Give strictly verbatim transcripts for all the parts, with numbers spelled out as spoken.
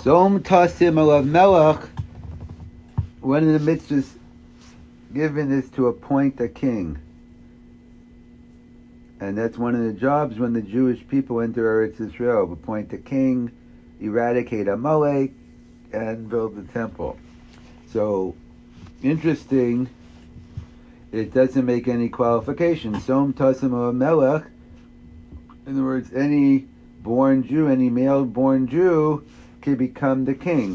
Zom Tasim Alav Melech, one of the mitzvahs given is to appoint a king. And that's one of the jobs when the Jewish people enter Eretz Yisrael, appoint a king, eradicate Amalek, and build the temple. So, interesting, it doesn't make any qualifications. Som Tasim Alav Melech, in other words, any born Jew, any male born Jew, can become the king.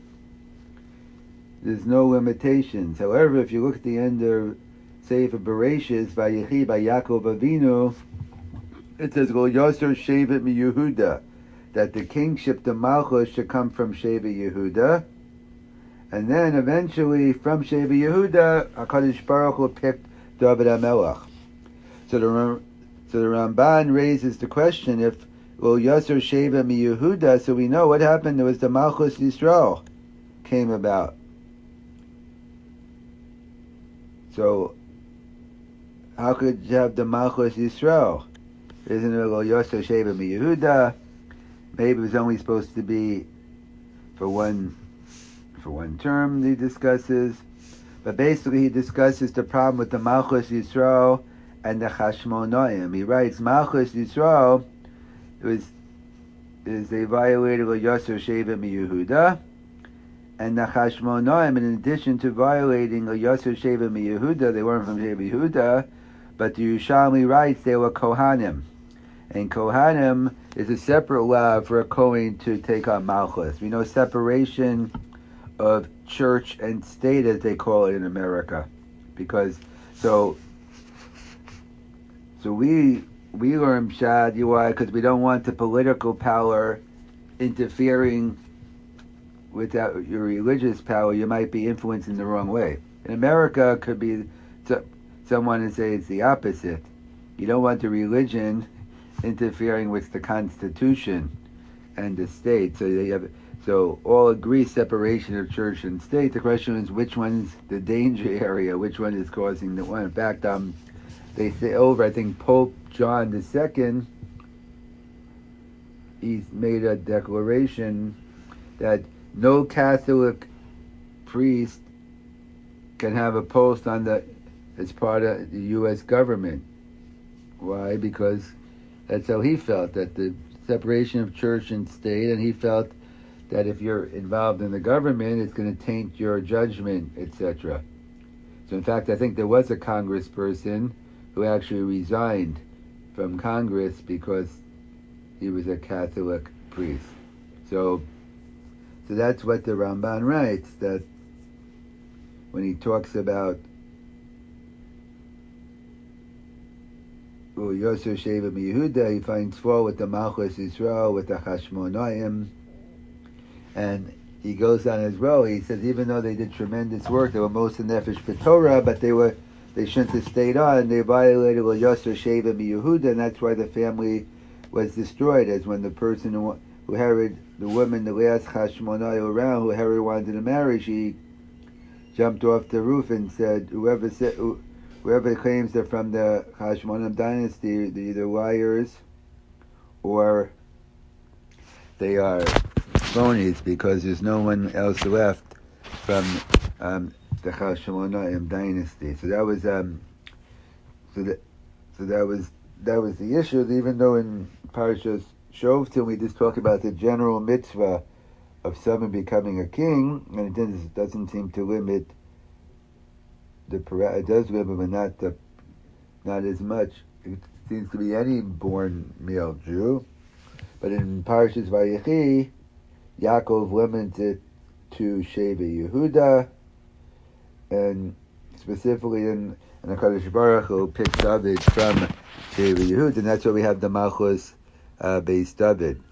There's no limitations. However, if you look at the end of Sefer Bereshis, Vayechi by Yaakov Avinu, it says, "Go Yosser Shevet mi Yehuda," that the kingship, the Malchus, should come from Shevet Yehuda, and then eventually from Shevet Yehuda, Hakadosh Baruch Hu picked David HaMelech. So the so the Ramban raises the question: if Well, Yosser Sheva mi Yehuda, so we know what happened. There was the Malchus Yisrael came about. So, how could you have the Malchus Yisrael? Isn't it Well, Yosser Sheva mi Yehuda? Maybe it was only supposed to be for one for one term. He discusses, but basically he discusses the problem with the Malchus Yisrael and the Chashmonaim. He writes Malchus Yisrael. It was is they violated Yosser Sheva mi Yehuda, and the Chashmonaim, in addition to violating Yosser Sheva mi Yehuda, they weren't from Sheva Yehuda, but the Yerushalmi writes they were Kohanim, and Kohanim is a separate law for a Kohen to take on Malchus. We know separation of church and state, as they call it in America, because so so we. We learn Pshat, you why? Because we don't want the political power interfering with that, your religious power. You might be influenced in the wrong way. In America, it could be so, someone to say it's the opposite. You don't want the religion interfering with the Constitution and the state. So you have, so all agree separation of church and state. The question is which one's the danger area, which one is causing the one. In fact, um, they say over, I think Pope John the Second, he's made a declaration that no Catholic priest can have a post on the as part of the U S government. Why? Because that's how he felt, that the separation of church and state, and he felt that if you're involved in the government, it's going to taint your judgment, et cetera. So in fact, I think there was a congressperson who actually resigned from Congress because he was a Catholic priest. So, so that's what the Ramban writes, that when he talks about Yosser Sheva mi Yehuda, he finds fault with the Malchus Yisrael, with the Chashmonaim, and he goes on as well. He says even though they did tremendous work, they were Moshe Nefesh B'Torah, but they were They shouldn't have stayed on. They violated Yosser Sheva mi Yehuda, and that's why the family was destroyed. As when the person who, who Herod, the woman, the last Hashmonai around, who Herod wanted to marry, she jumped off the roof and said, "Whoever said, whoever claims they're from the Hashmonaim dynasty, they're either liars or they are phonies, because there's no one else left from." Um, the Chashmonaim dynasty. So that was um, so that so that was that was the issue. Even though in Parashas Shoftim we just talk about the general mitzvah of someone becoming a king, and it doesn't, doesn't seem to limit the it does limit, but not the not as much. It seems to be any born male Jew, but in Parashas Vayechi, Yaakov limited to Sheva Yehuda. And specifically in, in HaKadosh Baruch Hu picks David from Sheva Yehuda, and that's why we have the Malchus uh, based David.